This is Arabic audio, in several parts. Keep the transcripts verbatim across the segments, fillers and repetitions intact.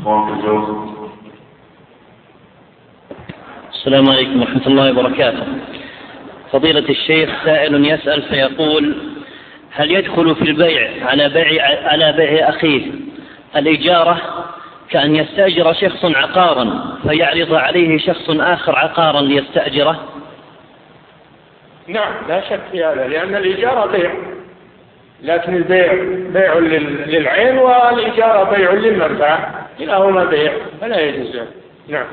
السلام عليكم ورحمة الله وبركاته. فضيلة الشيخ، سائل يسأل فيقول: هل يدخل في البيع على بيع على بيع أخيه الإجارة، كأن يستأجر شخص عقارا فيعرض عليه شخص آخر عقارا ليستأجره؟ نعم، لا شك في هذا، لأن الإجارة بيع، لكن البيع بيع للعين والإجارة بيع للمنفعة، كلاهما بيع فلا يجوز. نعم.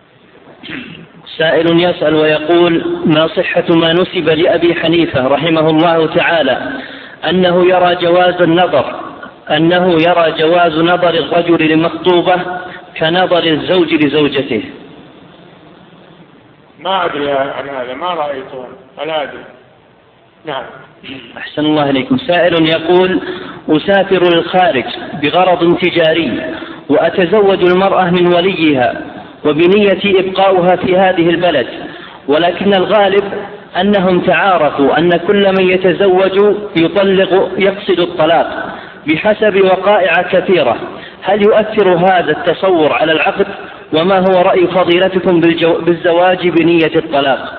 سائل يسأل ويقول: ما صحة ما نسب لأبي حنيفة رحمه الله تعالى أنه يرى جواز النظر أنه يرى جواز نظر الرجل لمخطوبة كنظر الزوج لزوجته؟ ما أدري عن هذا، ما رأيته ولا أدري. نعم. أحسن الله إليكم. سائل يقول: أسافر للخارج بغرض تجاري وأتزوج المرأة من وليها وبنية إبقاؤها في هذه البلد، ولكن الغالب أنهم تعارفوا أن كل من يتزوج يطلق يقصد الطلاق بحسب وقائع كثيرة. هل يؤثر هذا التصور على العقد؟ وما هو رأي فضيلتكم بالزواج بنية الطلاق؟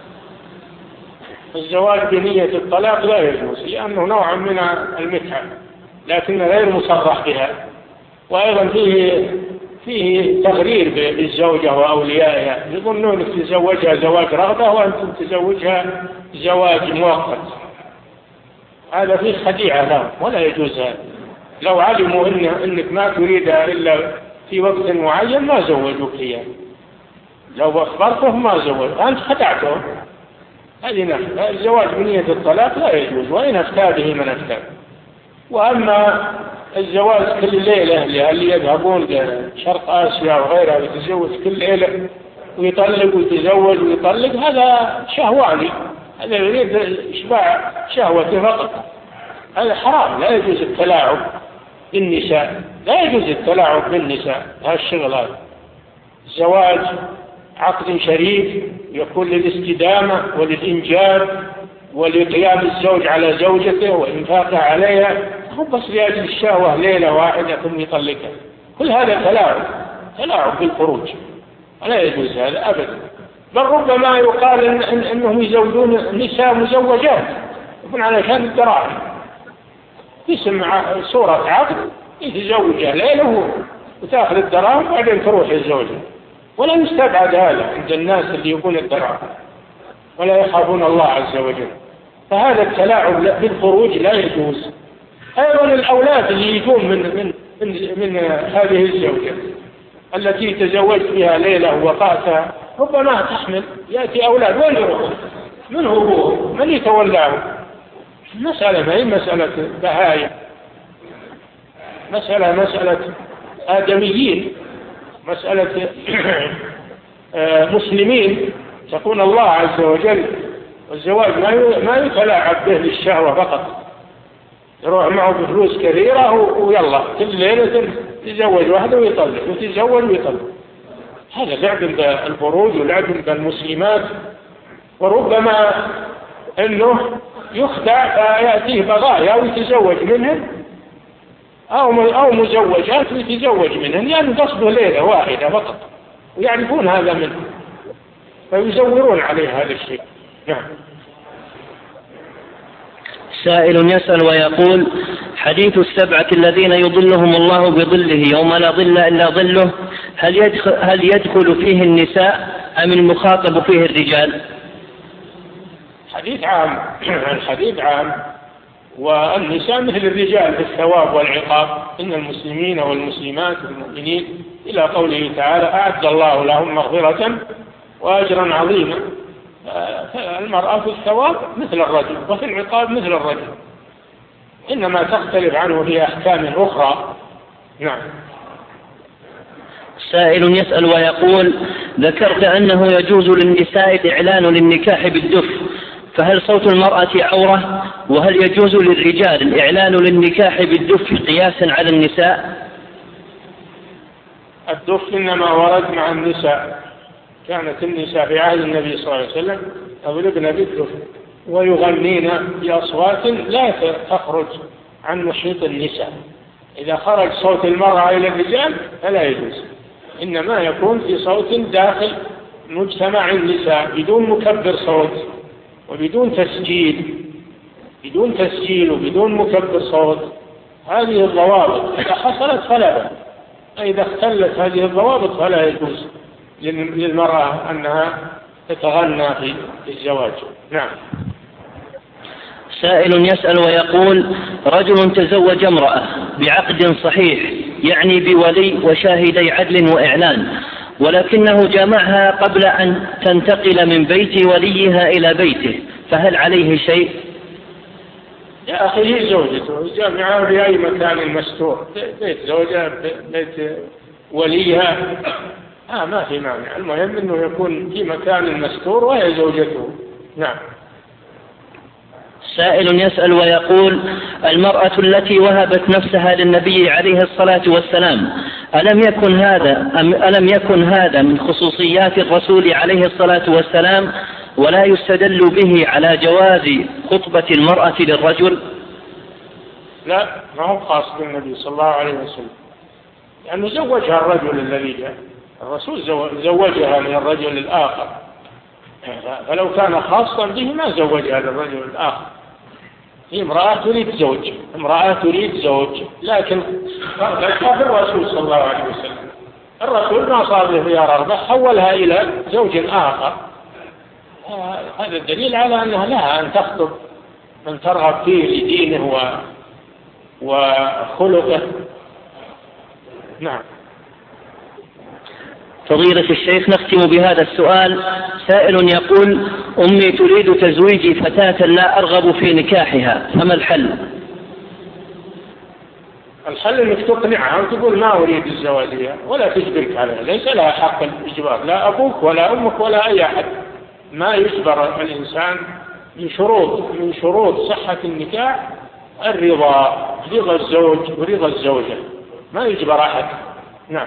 الزواج بنية الطلاق لا يجوز، لأنه نوع من المتعة لكن غير مصرح بها، وأيضا فيه فيه تغرير بالزوجة وأوليائها، يظنون تزوجها زواج رغبة وأنتم تزوجها زواج مؤقت، هذا فيه خديعة لهم ولا يجوز هذا. لو علموا إن إنك ما تريدها إلا في وقت معين ما زوجوك إياه، لو أخبرتهم ما زوجوك، أنت خدعتهم. هذه نحن الزواج بنية الطلاق لا يجوز، وإن أفتى به من أفتى. وأما الزواج كل ليلة اللي يذهبون لشرق آسيا وغيرها ويتزوج كل ليلة ويطلق ويتزوج ويطلق، هذا شهواني، هذا يريد إشباع شهوته فقط، هذا حرام. لا يجوز التلاعب بالنساء، لا يجوز التلاعب بالنساء، هذا الشغل هذا. الزواج عقد شريف يكون للاستدامة وللإنجاب ولقيام الزوج على زوجته وإنفاقه عليها، هو بس لأجل الشهوة ليلة واحدة ثم يطلقها، كل هذا تلاعب تلاعب بالفروج، لا يجوز هذا أبدا. بل ربما يقال إن إن إنهم يزوجون نساء مزوجات يكون علشان الدراهم، يسمع صورة عقد يتزوجها ليلة وتأخذ الدراهم وبعدين تروح الزوجة، ولا يستبعد هذا عند الناس اللي يكون الدراهم ولا يخافون الله عز وجل. فهذا التلاعب بالخروج لا يجوز. أيضا الأولاد اللي يجون من من من, من هذه الزوجة التي تزوجت بها ليلة ووقعتها، ربما تحمل يأتي أولاد وين يروحون؟ من هو؟ من يتولاهم؟ مسألة ما هي مسألة بهايم، مسألة مسألة آدميين، مسألة مسلمين تكون الله عز وجل. والزواج ما يتلاعب به للشهوة فقط، يروح معه بفلوس كثيرة ويلا كل ليلة يتزوج واحدة ويطلق ويتزوج ويطلق، هذا لعب بالفروج ولعب بالمسلمات. وربما أنه يخدع فيأتيه بغايا ويتزوج منهم أو أو مزوجات ويتزوج منهم، يعني قصده ليلة واحدة فقط ويعرفون هذا منه فيزورون عليه هذا الشيء. نعم. سائل يسأل ويقول: حديث السبعة الذين يظلهم الله بظله يوم لا ظل إلا ظله، هل يدخل, هل يدخل فيه النساء أم المخاطب فيه الرجال؟ حديث عام، الحديث عام، والنساء مثل الرجال في الثواب والعقاب، إن المسلمين والمسلمات والمؤمنين إلى قوله تعالى: أعد الله لهم مغفرة وأجرا عظيما. المرأة في الثواب مثل الرجل وفي العقاب مثل الرجل، إنما تختلف عنه في أحكام أخرى. نعم. سائل يسأل ويقول: ذكرت أنه يجوز للنساء الإعلان للنكاح بالدف، فهل صوت المرأة عورة؟ وهل يجوز للرجال الإعلان للنكاح بالدف قياسا على النساء؟ الدف إنما ورد مع النساء، كانت النساء في عهد النبي صلى الله عليه وسلم يضربن بالدف ويغنين بأصوات لا تخرج عن محيط النساء، إذا خرج صوت المرأة إلى الرجال فلا يجوز، إنما يكون في صوت داخل مجتمع النساء بدون مكبر صوت وبدون تسجيل، بدون تسجيل وبدون مكبر صوت. هذه الضوابط إذا حصلت فلا بأس، إذا اختلت هذه الضوابط فلا يجوز للمرأة أنها تتغنى في الزواج. نعم. سائل يسأل ويقول: رجل تزوج امرأة بعقد صحيح، يعني بولي وشاهدي عدل وإعلان، ولكنه جمعها قبل أن تنتقل من بيت وليها إلى بيته، فهل عليه شيء؟ يا أخي هي زوجته، جمعها في أي مكان مستور، بيت زوجها بيت وليها، آه ما في مانع، المهم أنه يكون في مكان مستور وهي زوجته. نعم. سائل يسأل ويقول: المرأة التي وهبت نفسها للنبي عليه الصلاة والسلام، ألم يكن هذا أم ألم يكن هذا من خصوصيات الرسول عليه الصلاة والسلام، ولا يستدل به على جواز خطبة المرأة للرجل؟ لا، ما هو خاص بالنبي صلى الله عليه وسلم، لأنه يعني زوجها الرجل الذي جاء، الرسول زوجها من الرجل الآخر، فلو كان خاصا به ما زوجها للرجل الآخر. هي امرأة تريد زوج، امرأة تريد زوج، لكن رغبتها في الرسول صلى الله عليه وسلم، الرسول ما صار له فيها رغبة حولها إلى زوج آخر، هذا الدليل على أنها لها أن تخطب من ترغب فيه لدينه وخلقه. نعم. فضيلة الشيخ، نختم بهذا السؤال. سائل يقول: أمي تريد تزويج فتاة لا أرغب في نكاحها، فما الحل؟ الحل أنك تقنعها وتقول ما أريد الزواج بها ولا تجبرك عليها، ليس لها حق الإجبار، لا أبوك ولا أمك ولا أي أحد، ما يجبر الإنسان. من شروط من شروط صحة النكاح الرضا، رضا الزوج ورضا الزوجة، ما يجبر أحد. نعم.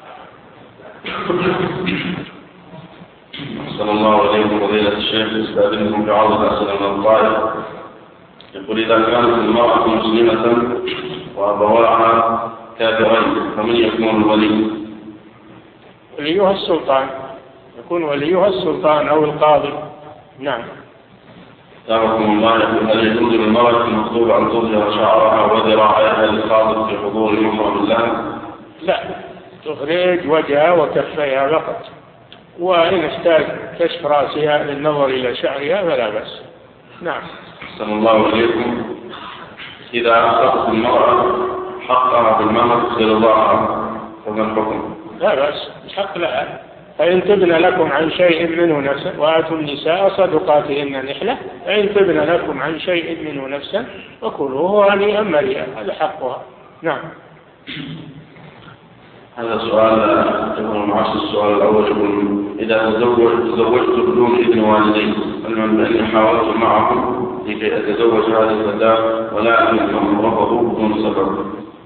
صلى الله عليكم فضيلة الشيخ، استأذنكم بعرض أسئلة من القائل. يقول: إذا كانت المرأة مسلمة وأبواها كافرين فمن يكون الولي؟ وليها السلطان، يكون وليها السلطان أو القاضي. نعم. دعوكم الله. هل يجوز للمرأة المخطوبة أن تظهر شعرها وذراعيها للخاطب في حضور محرم الله؟ لا، تخرج وجهها وكفيها فقط، وإن احتاج كشف رأسها للنظر إلى شعرها فلا بأس. نعم. أحسن الله إليكم. إذا أخذت المرأة حقها بالمهر لرضاعها فما الحكم؟ لا بأس، حق لها، فإن تبن لكم عن شيء منه نفسا وآتوا النساء صدقاتهن نحلة، فإن تبن لكم عن شيء منه نفسا وكلوه هنيئا مريئا، هذا حقها. نعم. هذا سؤال يقول معاصر. السؤال الأول يقول: إذا تزوج تزوجت بدون إذن والدي، علما بأني حاولت معهم لكي أتزوج هذه الفتاة ولكنهم رفضوا بدون سبب.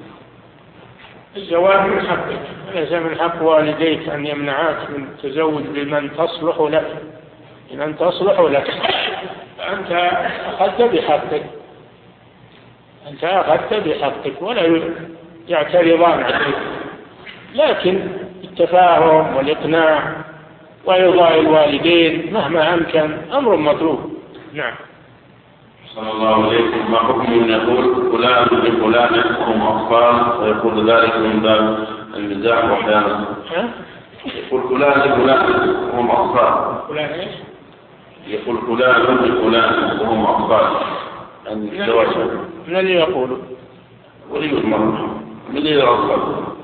الزواج من حقك، ليس من حق والديك أن يمنعاك من التزوج بمن تصلح لك، بمن تصلح لك، فأنت أخذت بحقك، أنت أخذت بحقك ولا يعترضان عليك، لكن التفاهم والإقناع وإرضاء الوالدين مهما أمكن أمر مطلوب. نعم. صلى الله عليكم. ما حكم من يقول فلان لفلان هم أطفال ويقول ذلك من باب المزاح وأحيانا يقول فلان لفلان وهم أطفال؟ فلان إيش؟ يقول فلان لفلان وهم أطفال. من اللي يقول؟ ولي المرأة من اللي يرضى؟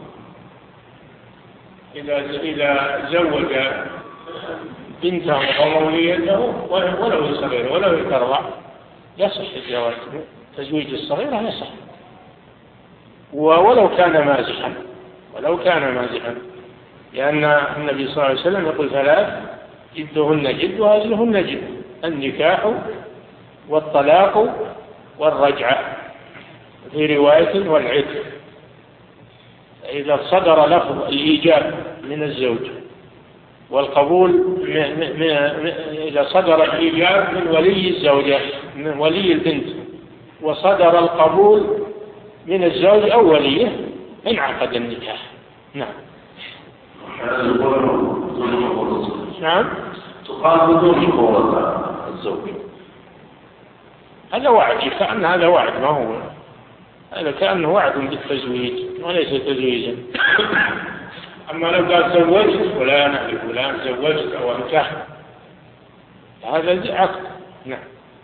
إذا إذا زوج بنته ووليته ولو صغيرة ولو ترضع يصح الزواج، تزويج الصغيرة يصح، ولو كان مازحا، ولو كان مازحا، لأن النبي صلى الله عليه وسلم يقول: ثلاث جدهن جد وهزلهن جد، النكاح والطلاق والرجعة، في رواية والعتق. إذا صدر لفظ الإيجاب من الزوج والقبول من من إذا صدر الإيجاب من ولي الزوجة من ولي البنت وصدر القبول من الزوج أو وليه انعقد النكاح. نعم. نعم. تقال بدون قوة الزوج. هذا وعد، كأن هذا وعد، ما هو هذا كأنه وعد بالتزويج وليس تزويجا. أما لو قال زوجت فلان أو فلان زوجت أو انكحت هذا عقد. نعم.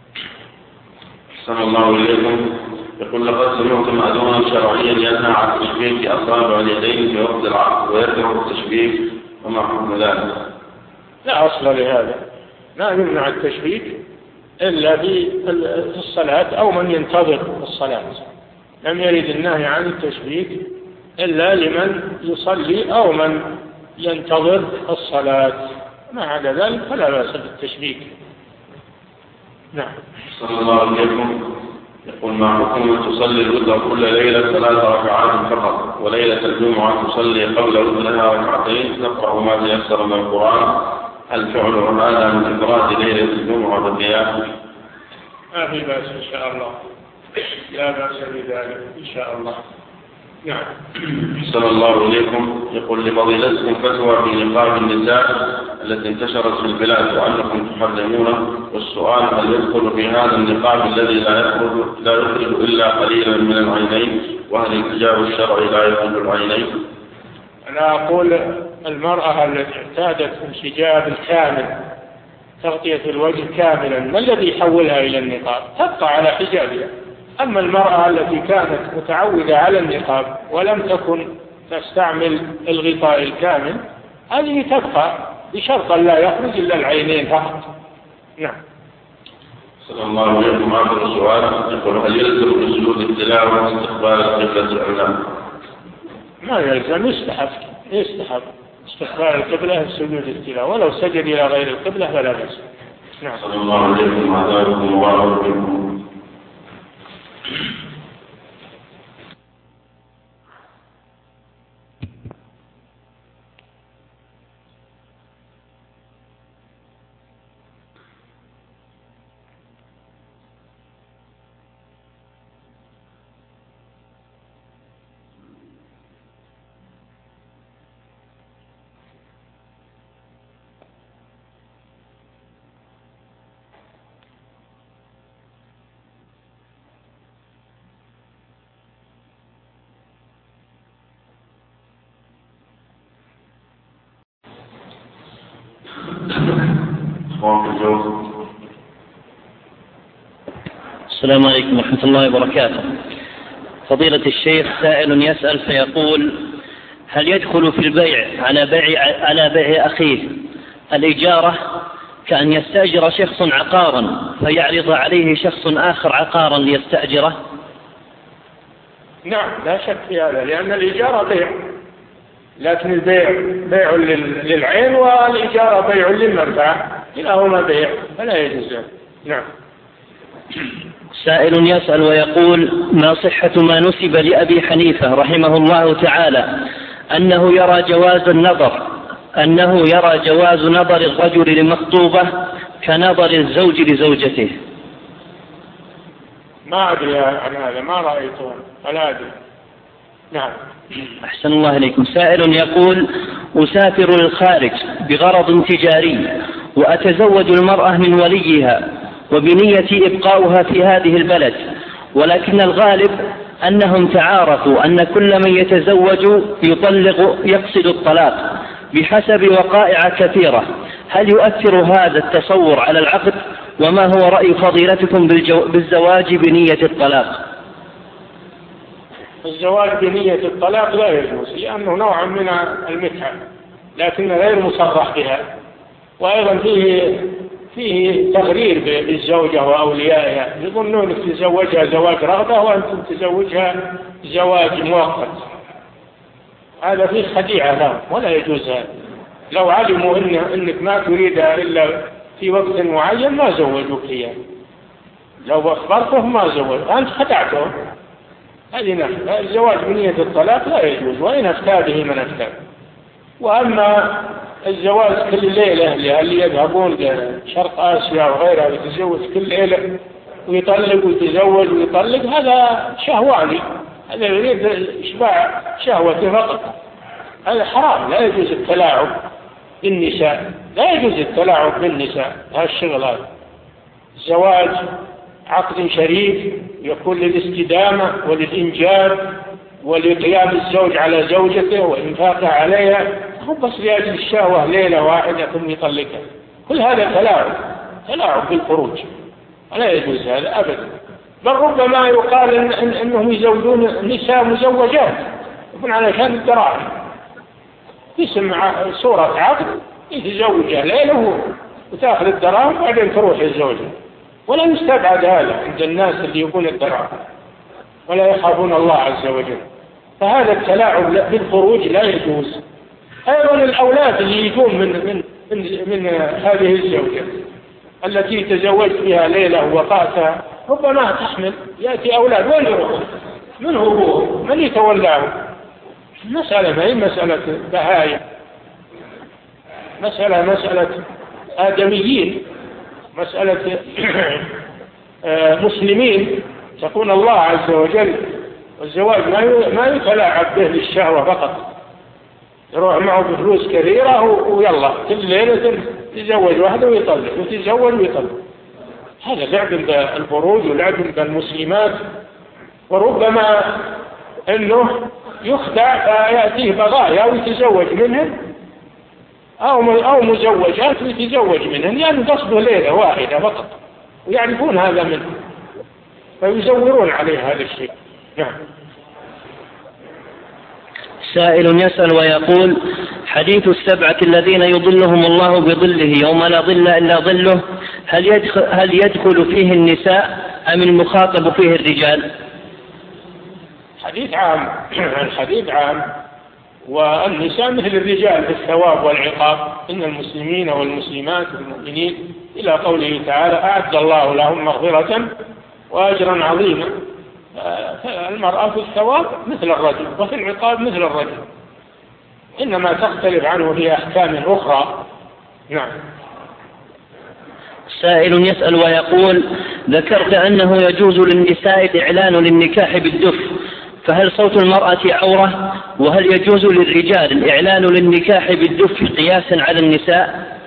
أحسن الله إليكم. يقول لقد سمعتم أذونا شرعيا ينهى عن تشبيك أصابع اليدين في وقت العقد ويكره التشبيك، وما حكم ذلك؟ لا أصل لهذا، لا يمنع التشبيك إلا في الصلاة أو من ينتظر الصلاة. لم يرد النهي عن التشبيك إلا لمن يصلي أو من ينتظر الصلاة، ما عدا ذلك فلا بأس بالتشبيك. نعم. صلى الله عليكم. يقول ما حكم تصلي الوتر كل ليلة ثلاث ركعات فقط، وليلة الجمعة تصلي قبل وترها ركعتين تقرأ ما تيسر من القرآن، هل فعل هذا من إفراد ليلة الجمعة بالقيام؟ ما في بأس إن شاء الله، لا بأس بذلك إن شاء الله. نعم. صلى الله عليكم. يقول لفضيلتكم فتوى في نقاب النساء التي انتشرت في البلاد وأنكم تحرمونه، والسؤال هل يدخل في هذا النقاب الذي لا يخرج لا يخرج إلا قليلا من العينين، وهل الحجاب الشرعي لا يخرج العينين؟ أنا أقول المرأة التي اعتادت الحجاب الكامل تغطية الوجه كاملا، ما الذي يحولها إلى النقاب؟ تبقى على حجابها. أما المرأة التي كانت متعودة على النقاب ولم تكن تستعمل الغطاء الكامل هذه تبقى بشرط لا يخرج إلا العينين فقط. نعم. صلى الله عليه وسلم. آخر السؤال يقول هل يلزم بسجود التلاوة استقبال القبلة الأعلام؟ ما يلزم، يستحب يستحب استقبال القبلة سجود التلاوة، ولو سجد إلى غير القبلة فلا بأس. نعم. صلى الله عليه وسلم. وعذابكم مبارك بكم. السلام عليكم ورحمة الله وبركاته. فضيلة الشيخ، سائل يسأل فيقول هل يدخل في البيع على بيع على بيع أخيه الإجارة، كأن يستأجر شخص عقارا فيعرض عليه شخص آخر عقارا ليستأجره؟ نعم لا شك في هذا، لأن الإجارة بيع، لكن البيع بيع للعين والإجارة بيع للمنفعة، كلاهما بيع فلا يجوز. نعم. سائل يسأل ويقول ما صحة ما نسب لأبي حنيفة رحمه الله تعالى أنه يرى جواز النظر أنه يرى جواز نظر الرجل لمخطوبة كنظر الزوج لزوجته؟ ما أدري عن هذا، ما رأيته ولا أدري. نعم. أحسن الله إليكم. سائل يقول أسافر للخارج بغرض تجاري وأتزوج المرأة من وليها وبنية إبقاؤها في هذه البلد، ولكن الغالب أنهم تعارفوا أن كل من يتزوج يطلق يقصد الطلاق بحسب وقائع كثيرة، هل يؤثر هذا التصور على العقد؟ وما هو رأي فضيلتكم بالزواج بنية الطلاق؟ الزواج بنية الطلاق لا يجوز، لأنه نوع من المتعة لكن غير مصرح بها، وأيضا فيه فيه تغرير بالزوجة وأوليائها، يظنون تزوجها زواج رغبة وأنتم تزوجها زواج مؤقت، هذا فيه خديعة لهم ولا يجوز هذا. لو علموا إن إنك ما تريدها إلا في وقت معين ما زوجوك إياه، لو أخبرتهم ما زوج، أنت خدعتهم. هذه نحن الزواج بنية الطلاق لا يجوز، وإن أفتى به من أفتى. وأما الزواج كل ليلة اللي يذهبون لشرق آسيا وغيرها ويتزوج كل ليلة ويطلق ويتزوج ويطلق، هذا شهواني هذا يريد إشباع شهوته فقط. هذا حرام، لا يجوز التلاعب بالنساء، لا يجوز التلاعب بالنساء. هذا الشغل هذا الزواج عقد شريف يكون للاستدامة وللإنجاب ولقيام الزوج على زوجته وإنفاقه عليها، هو بس لأجل الشهوة ليلة واحدة ثم يطلقها. كل هذا تلاعب، تلاعب بالخروج، لا يجوز هذا أبدا. بل ربما يقال إن إن إنهم يزوجون نساء مزوجات يكون علشان الدراهم، اسم صورة عقد يتزوجها ليلة وتأخذ الدراهم وبعدين تروح الزوجة. ولا يستبعد هذا عند الناس اللي يقول الدراهم ولا يخافون الله عز وجل. فهذا التلاعب بالخروج لا يجوز. أيضا الأولاد اللي يجون من من من, من هذه الزوجة التي تزوجت بها ليلة ووقعتها، ربما تحمل يأتي أولاد، وين يروحون؟ من هو؟ من يتولاه؟ مسألة ما هي مسألة بهايم، مسألة مسألة آدميين، مسألة مسلمين. تقول الله عز وجل والزواج ما يتلاعب به للشهوة فقط، يروح معه بفلوس كثيرة ويلا كل ليلة يتزوج واحدة ويطلق ويتزوج ويطلق. هذا لعب بالفروج ولعب بالمسلمات، وربما انه يخدع فيأتيه بغايا ويتزوج منهن أو أو مزوجات ويتزوج منهن، يعني قصده ليلة واحدة فقط، ويعرفون هذا منه فيزورون عليه هذا الشيء. نعم. سائل يسأل ويقول: حديث السبعة الذين يظلهم الله بظله يوم لا ظل إلا ظله، هل يدخل, هل يدخل فيه النساء أم المخاطب فيه الرجال؟ حديث عام، الحديث عام، والنساء مثل الرجال في الثواب والعقاب، إن المسلمين والمسلمات والمؤمنين إلى قوله تعالى: أعد الله لهم مغفرة وأجرا عظيما. المرأة في الثواب مثل الرجل وفي العقاب مثل الرجل، إنما تختلف عنه في أحكام أخرى. نعم. سائل يسأل ويقول: ذكرت أنه يجوز للنساء الإعلان للنكاح بالدف، فهل صوت المرأة عورة؟ وهل يجوز للرجال الإعلان للنكاح بالدف قياسا على النساء؟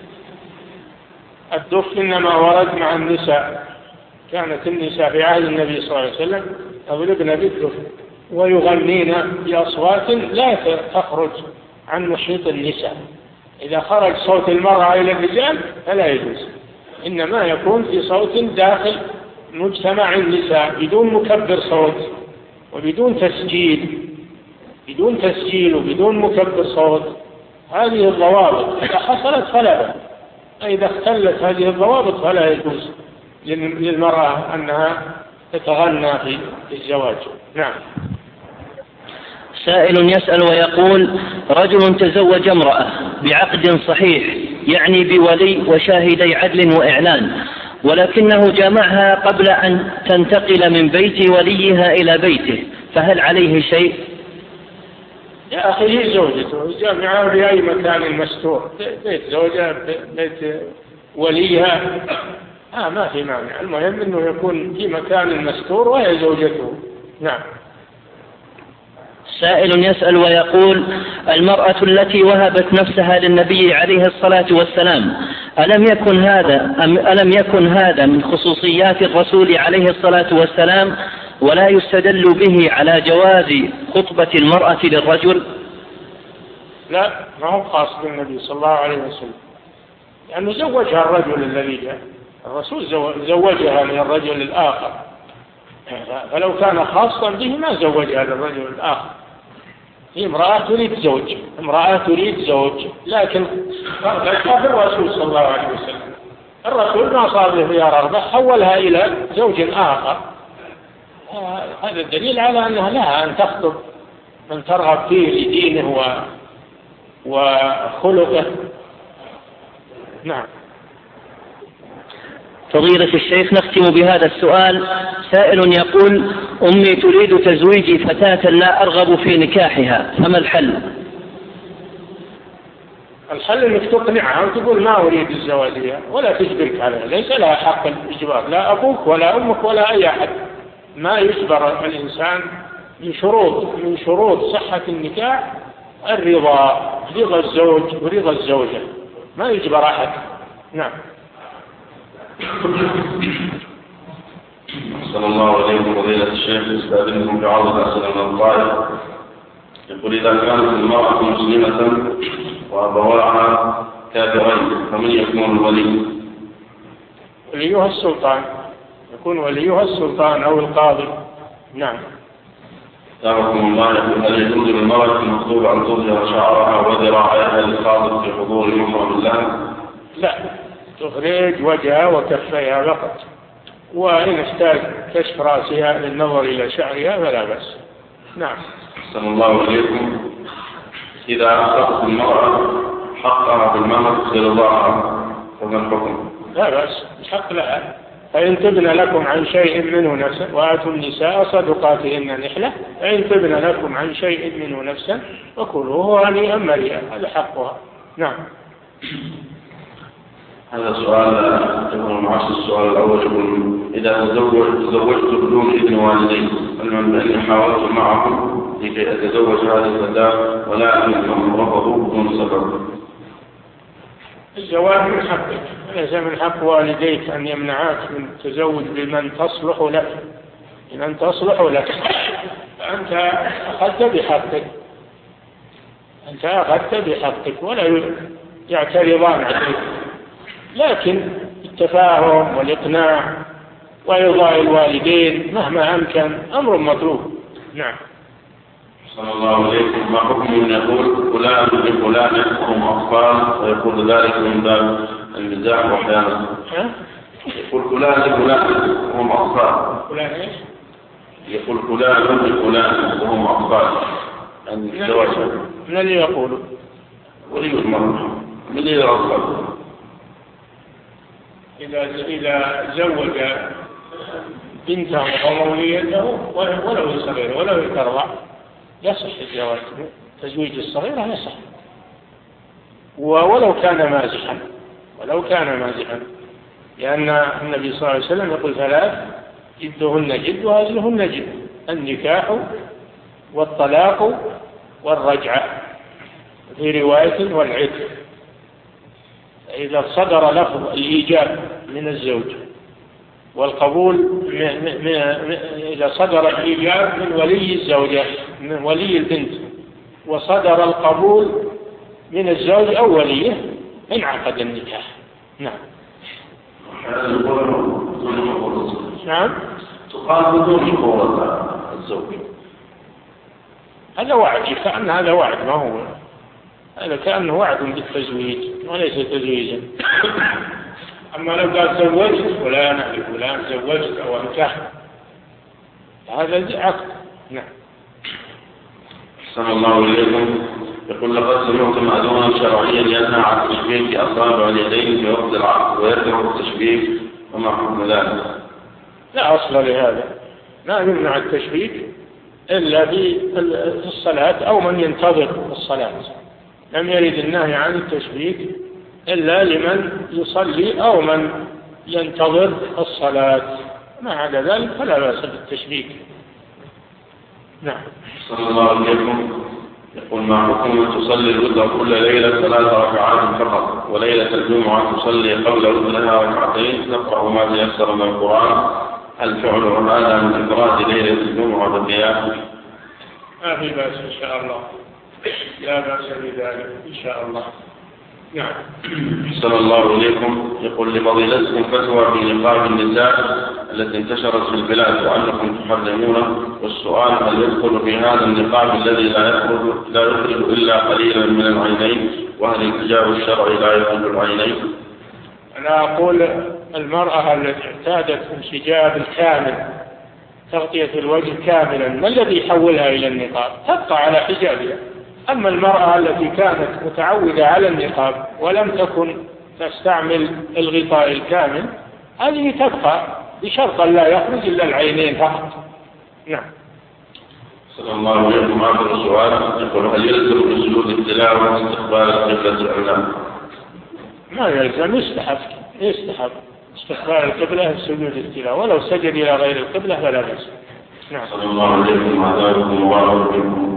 الدف إنما ورد مع النساء، كانت النساء في عهد النبي صلى الله عليه وسلم يضربن بالدف ويغنين بأصوات لا تخرج عن محيط النساء. إذا خرج صوت المرأة إلى الرجال فلا يجوز، إنما يكون في صوت داخل مجتمع النساء بدون مكبر صوت وبدون تسجيل، بدون تسجيل وبدون مكبر صوت. هذه الضوابط إذا حصلت فلا بأس، إذا اختلت هذه الضوابط فلا يجوز للمرأة أنها تتغنى في الزواج. نعم. سائل يسأل ويقول: رجل تزوج امرأة بعقد صحيح، يعني بولي وشاهدي عدل وإعلان، ولكنه جامعها قبل أن تنتقل من بيت وليها إلى بيته، فهل عليه شيء؟ يا أخي هي زوجته، جامعها في أي مكان مستور، بيت زوجها بيت وليها، آه ما في مانع، المهم أنه يكون في مكان مستور وهي زوجته. نعم. سائل يسأل ويقول: المرأة التي وهبت نفسها للنبي عليه الصلاة والسلام، ألم يكن هذا أم ألم يكن هذا من خصوصيات الرسول عليه الصلاة والسلام، ولا يستدل به على جواز خطبة المرأة للرجل؟ لا، ما هو خاص بالنبي صلى الله عليه وسلم، يعني زوجها الرجل الذي جاء، الرسول زوجها من الرجل الآخر، فلو كان خاصا به ما زوجها للرجل الآخر. هي امرأة تريد زوج، امرأة تريد زوج، لكن في الرسول صلى الله عليه وسلم الرسول ما صار له خيار أربع، حولها إلى زوج آخر. هذا الدليل على أنها لها أن تخطب من ترغب فيه لدينه وخلقه. نعم. فضيلة الشيخ، نختم بهذا السؤال. سائل يقول: أمي تريد تزويجي فتاة لا أرغب في نكاحها، فما الحل؟ الحل أنك تقنعها وتقول ما أريد الزواج بها ولا تجبرك عليها، ليس لها حق الإجبار، لا أبوك ولا أمك ولا أي أحد، ما يجبر الإنسان من شروط من شروط صحة النكاح الرضا، رضا الزوج ورضا الزوجة، ما يجبر أحد. نعم. صلى الله عليكم فضيلة الشيخ، استاذنكم بعرض أسئلة من الطائف. يقول: إذا كانت المرأة مسلمة وأبواها كافرين فمن يكون الولي؟ وليها السلطان، يكون وليها السلطان أو القاضي. نعم. دعوكم الله. يقول: هل يجوز للمرأة المخطوبة أن تظهر شعرها وذراعيها للخاطب في حضور محرم الله؟ لا، تخرج وجهها وكفيها فقط، وإن احتاج كشف رأسها للنظر إلى شعرها فلا بأس. نعم. صلى الله عليكم. إذا أخذت المرأة حقها بالمهر لرضاها فما الحكم؟ لا بأس، حق لها. فإن تبن لكم عن شيء منه نفسا وآتوا النساء صدقاتهن نحلة، فإن تبن لكم عن شيء منه نفسا فكلوه هنيئا مريئا، هذا حقها. نعم. هذا سؤال يقول معاصر. السؤال الأول يقول: إذا تزوج تزوجت بدون إذن والدي، علما بأني حاولت معهم لكي أتزوج هذه الفتاة ولا أملكهم رفضوا بدون سبب. الزواج من حقك، ليس من حق والديك أن يمنعاك من التزوج بمن تصلح لك، لمن تصلح لك. فأنت أخذت بحقك، أنت أخذت بحقك ولا يعترضان عليك، لكن التفاهم والإقناع وإرضاء الوالدين مهما أمكن أمر مطلوب. نعم. صلى الله عليكم. ما حكم من يقول فلان لفلان هم أطفال ويقول ذلك من باب المزاح وأحيانا يقول فلان لفلان وهم أطفال؟ فلان إيش؟ يقول فلان لفلان وهم أطفال. من الذي يقول؟ ولي المرأة من الذي يرضى؟ إذا إذا زوج بنته وموليته ولو صغيرة ولو ترضع يصح الزواج. تزويج الصغيرة يصح ولو كان مازحا، ولو كان مازحا، لأن النبي صلى الله عليه وسلم يقول: ثلاث جدهن جد وهزلهن جد: النكاح والطلاق والرجعة، في رواية والعتق. إذا صدر لفظ الإيجاب من الزوج والقبول من من إذا صدر الإيجاب من ولي الزوجة من ولي البنت وصدر القبول من الزوج أو وليه انعقد النكاح. نعم. نعم. تقال بدون قوة الزوج. هذا وعد، كأن هذا وعد، ما هو هذا كأنه وعد بالتزويج وليس تزويجا. أما لو قال زوجت فلان لفلان زوجت أو أنكحت هذا عقد. نعم. صلى الله عليكم. يقول: لقد سمعت مأذونا شرعيا ينهى عن تشبيك أصابع اليدين في وقت العقد ويكره التشبيك، وما حكم ذلك؟ لا أصل لهذا، لا يمنع التشبيك إلا في الصلاة أو من ينتظر الصلاة. لم يرد النهي عن التشبيك إلا لمن يصلي أو من ينتظر الصلاة، ما عدا ذلك فلا بأس بالتشبيك. نعم. صلى الله عليكم. يقول: ما حكم تصلي الوتر كل ليلة ثلاث ركعات فقط، وليلة الجمعة تصلي قبل وترها ركعتين تقرأ ما تيسر من القرآن، هل فعل هذا من إفراد ليلة الجمعة بالقيام؟ ما في بأس إن شاء الله، لا بأس بذلك إن شاء الله. نعم. صلى الله عليكم. يقول: لفضيلتكم فتوى في نقاب النساء التي انتشرت في البلاد وأنكم تحرمونه، والسؤال: هل يدخل في هذا النقاب الذي لا يخرج لا يخرج إلا قليلا من العينين، وهل الحجاب الشرعي لا يخرج العينين؟ أنا أقول المرأة التي اعتادت الحجاب الكامل تغطية الوجه كاملا، ما الذي يحولها إلى النقاب؟ تبقى على حجابها. أما المرأة التي كانت متعودة على النقاب ولم تكن تستعمل الغطاء الكامل هذه تبقى بشرط لا يخرج إلا العينين فقط. نعم. صلى الله عليه وسلم. آخر سؤال يقول: هل يلزم من سجود التلاوة استقبال القبلة أم لا؟ ما يلزم، يستحب يستحب استقبال القبلة سجود التلاوة، ولو سجد إلى غير القبلة فلا بأس. نعم. صلى الله عليه وسلم وبارك